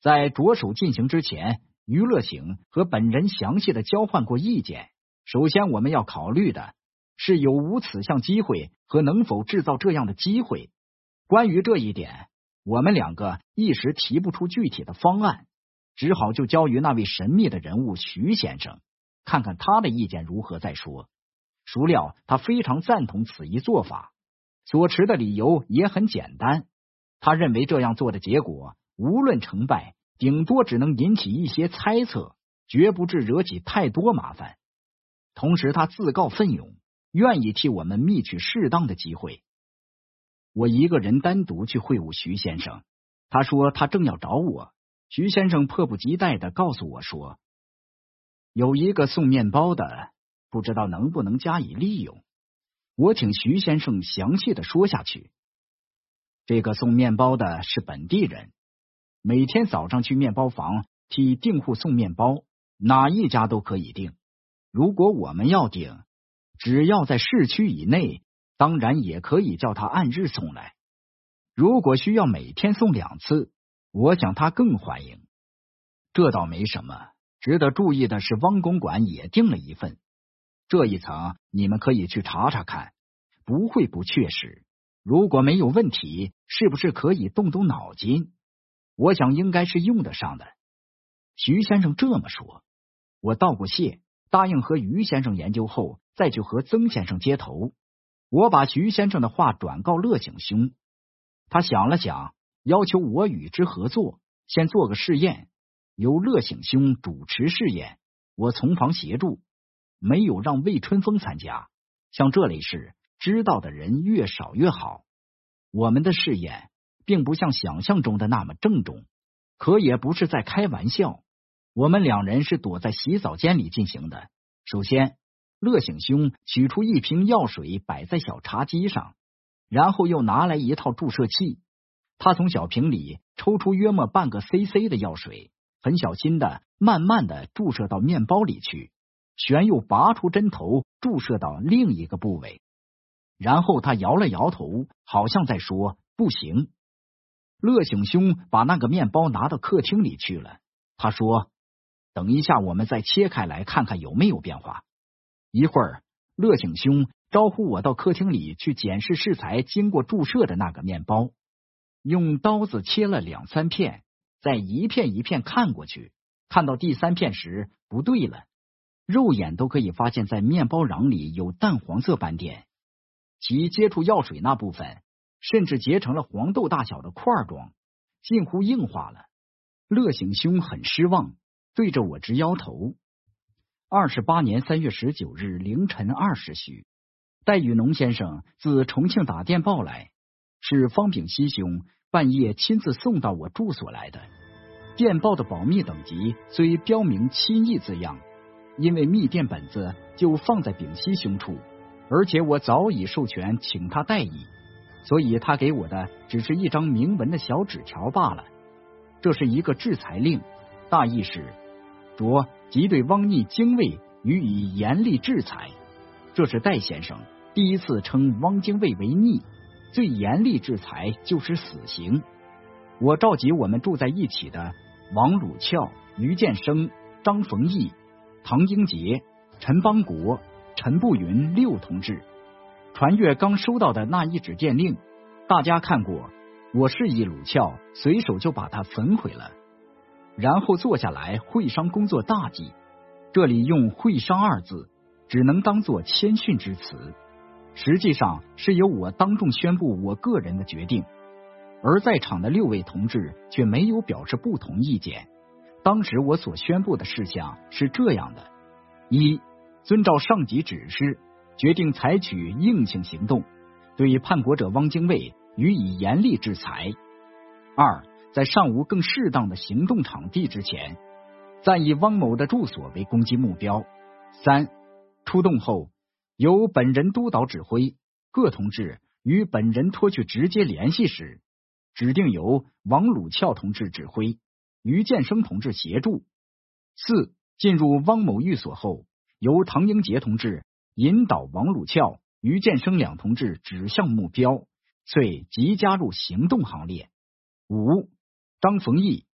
在着手进行之前，于乐醒和本人详细的交换过意见。首先我们要考虑的是有无此项机会和能否制造这样的机会。关于这一点，我们两个一时提不出具体的方案，只好就交于那位神秘的人物徐先生，看看他的意见如何再说。孰料他非常赞同此一做法，所持的理由也很简单，他认为这样做的结果无论成败，顶多只能引起一些猜测，绝不致惹起太多麻烦。同时他自告奋勇，愿意替我们觅取适当的机会。我一个人单独去会晤徐先生，他说他正要找我。徐先生迫不及待地告诉我说，有一个送面包的，不知道能不能加以利用。我请徐先生详细的说下去。这个送面包的是本地人，每天早上去面包房替订户送面包，哪一家都可以订。如果我们要订，只要在市区以内，当然也可以叫他按日送来。如果需要每天送2次，我想他更欢迎。这倒没什么，值得注意的是汪公馆也订了一份，这一层你们可以去查查看，不会不确实。如果没有问题，是不是可以动动脑筋？我想应该是用得上的。徐先生这么说，我道过谢，答应和于先生研究后再去和曾先生接头。我把徐先生的话转告乐醒兄，他想了想，要求我与之合作，先做个试验，由乐醒兄主持试验，我从旁协助，没有让魏春风参加。像这类事，知道的人越少越好。我们的试验并不像想象中的那么郑重，可也不是在开玩笑。我们2人是躲在洗澡间里进行的。首先，乐醒兄取出一瓶药水摆在小茶几上，然后又拿来一套注射器。他从小瓶里抽出约莫半个 cc 的药水，很小心的慢慢的注射到面包里去，旋又拔出针头注射到另一个部位。然后他摇了摇头，好像在说不行。乐醒兄把那个面包拿到客厅里去了。他说，等一下我们再切开来看看有没有变化。一会儿，乐醒兄招呼我到客厅里去检视适才经过注射的那个面包，用刀子切了2、3片，再一片一片看过去，看到第3片时不对了，肉眼都可以发现在面包瓤里有淡黄色斑点，其接触药水那部分甚至结成了黄豆大小的块状，近乎硬化了。乐醒兄很失望，对着我直摇头。28年3月19日凌晨2时许，戴雨农先生自重庆打电报来，是方炳熙兄半夜亲自送到我住所来的。电报的保密等级虽标明亲译字样，因为密电本子就放在炳熙兄处，而且我早已授权请他代译，所以他给我的只是一张明文的小纸条罢了。这是一个制裁令，大意是着即对汪逆精卫予以严厉制裁。这是戴先生第一次称汪精卫为逆，最严厉制裁就是死刑。我召集我们住在一起的王鲁翘、于建生、张逢义、唐英杰、陈邦国、陈步云6同志，传阅刚收到的那一纸电令，大家看过，我示意鲁翘随手就把它焚毁了，然后坐下来会商工作大计。这里用会商2字只能当作谦逊之词，实际上是由我当众宣布我个人的决定，而在场的6位同志却没有表示不同意见。当时我所宣布的事项是这样的：一、遵照上级指示，决定采取硬性行动，对叛国者汪精卫予以严厉制裁；二、在尚无更适当的行动场地之前，暂以汪某的住所为攻击目标；三、出动后由本人督导指挥，各同志与本人托去直接联系时，指定由王鲁翘同志指挥，于建生同志协助；四、进入汪某寓所后，由唐英杰同志引导王鲁翘、于建生2同志指向目标，遂即加入行动行列。五、张逢义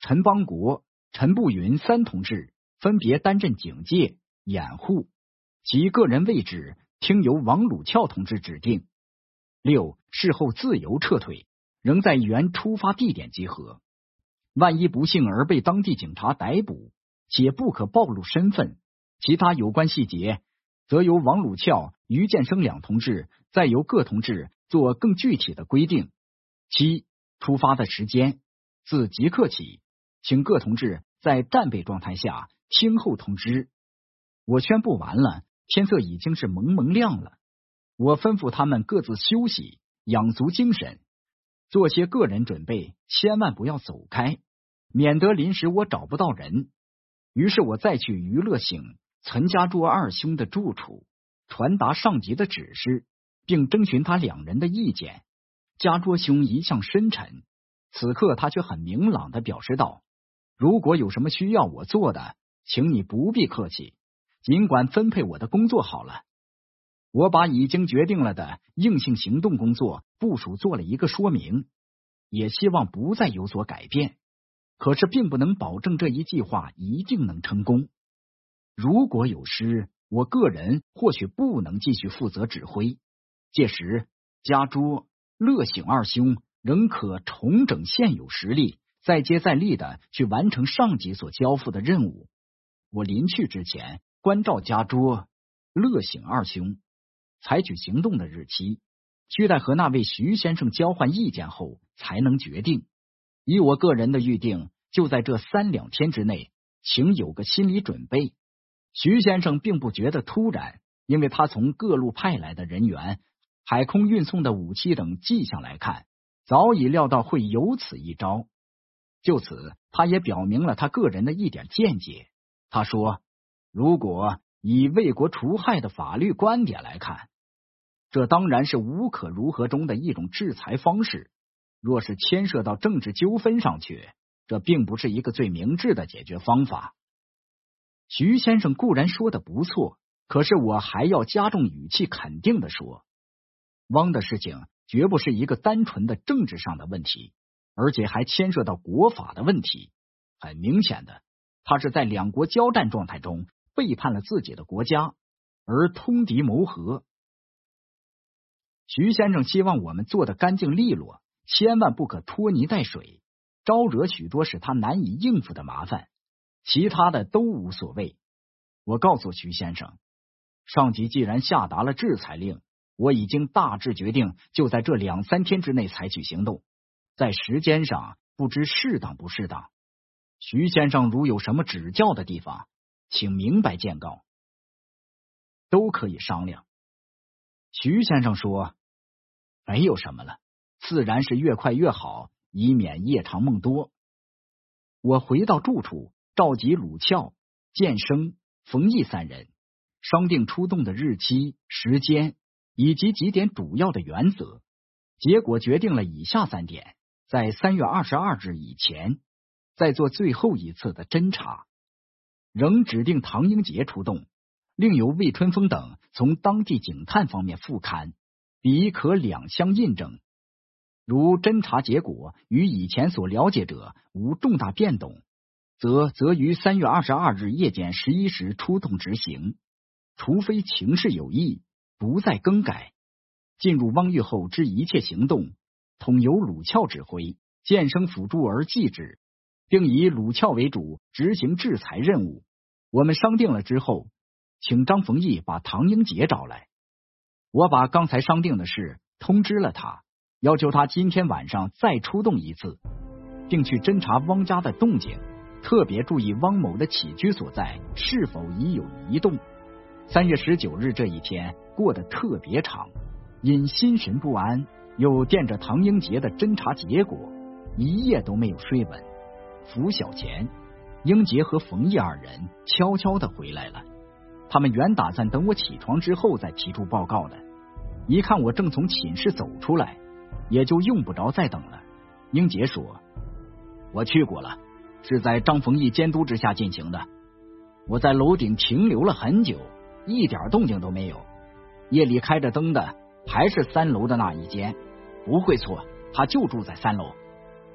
陈邦国、陈步云3同志分别担任警戒、掩护，其个人位置听由王鲁翘同志指定。6. 事后自由撤退，仍在原出发地点集合。万一不幸而被当地警察逮捕，且不可暴露身份，其他有关细节则由王鲁翘、于建生2同志再由各同志做更具体的规定。7. 出发的时间，自即刻起，请各同志在战备状态下听候通知。我宣布完了，天色已经是蒙蒙亮了。我吩咐他们各自休息，养足精神，做些个人准备，千万不要走开，免得临时我找不到人。于是我再去娱乐醒岑家涿2兄的住处，传达上级的指示，并征询他2人的意见。家涿兄一向深沉，此刻他却很明朗地表示道：如果有什么需要我做的，请你不必客气，尽管分配我的工作好了。我把已经决定了的硬性行动工作部署做了一个说明，也希望不再有所改变，可是并不能保证这一计划一定能成功。如果有失，我个人或许不能继续负责指挥，届时家涿、乐醒2兄仍可重整现有实力，再接再厉的去完成上级所交付的任务。我临去之前关照家涿、乐醒2兄采取行动的日期，需待和那位徐先生交换意见后才能决定。以我个人的预定，就在这3、2天之内，请有个心理准备。徐先生并不觉得突然，因为他从各路派来的人员、海空运送的武器等迹象来看，早已料到会有此一招。就此，他也表明了他个人的一点见解。他说，如果以为国除害的法律观点来看，这当然是无可如何中的一种制裁方式，若是牵涉到政治纠纷上去，这并不是一个最明智的解决方法。徐先生固然说的不错，可是我还要加重语气肯定的说，汪的事情绝不是一个单纯的政治上的问题，而且还牵涉到国法的问题。很明显的，他是在2国交战状态中背叛了自己的国家，而通敌谋和。徐先生希望我们做得干净利落，千万不可拖泥带水，招惹许多使他难以应付的麻烦，其他的都无所谓。我告诉徐先生，上级既然下达了制裁令，我已经大致决定就在这2、3天之内采取行动，在时间上不知适当不适当。徐先生如有什么指教的地方，请明白见告，都可以商量。徐先生说，没有什么了，自然是越快越好，以免夜长梦多。我回到住处，召集鲁翘、建生、冯毅3人，商定出动的日期、时间以及几点主要的原则。结果决定了以下3点：在3月22日以前，再做最后一次的侦查，仍指定唐英杰出动，另由魏春风等从当地警探方面复勘，彼可两相印证。如侦查结果与以前所了解者无重大变动，则于3月22日夜间11时出动执行，除非情势有异，不再更改。进入汪域后之一切行动，统由鲁翘指挥，建生辅助而继之，并以鲁翘为主执行制裁任务。我们商定了之后，请张逢毅把唐英杰找来。我把刚才商定的事通知了他，要求他今天晚上再出动一次，并去侦查汪家的动静，特别注意汪某的起居所在是否已有移动。3月19日这一天过得特别长，因心神不安，又惦着唐英杰的侦查结果，一夜都没有睡稳。拂晓前，英杰和冯毅2人悄悄地回来了。他们原打算等我起床之后再提出报告的，一看我正从寝室走出来，也就用不着再等了。英杰说，我去过了，是在张逢毅监督之下进行的。我在楼顶停留了很久，一点动静都没有。夜里开着灯的还是3楼的那一间，不会错，他就住在3楼。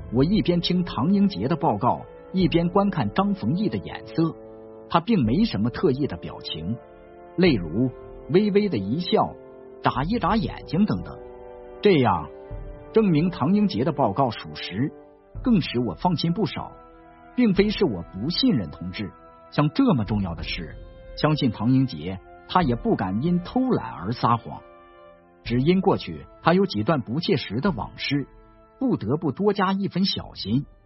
我一边听唐英杰的报告，一边观看张逢毅的眼色，他并没什么特异的表情，例如微微的一笑，眨一眨眼睛等等。这样证明唐英杰的报告属实，更使我放心不少。并非是我不信任同志，像这么重要的事，相信唐英杰他也不敢因偷懒而撒谎。只因过去他有几段不切实的往事，不得不多加一分小心。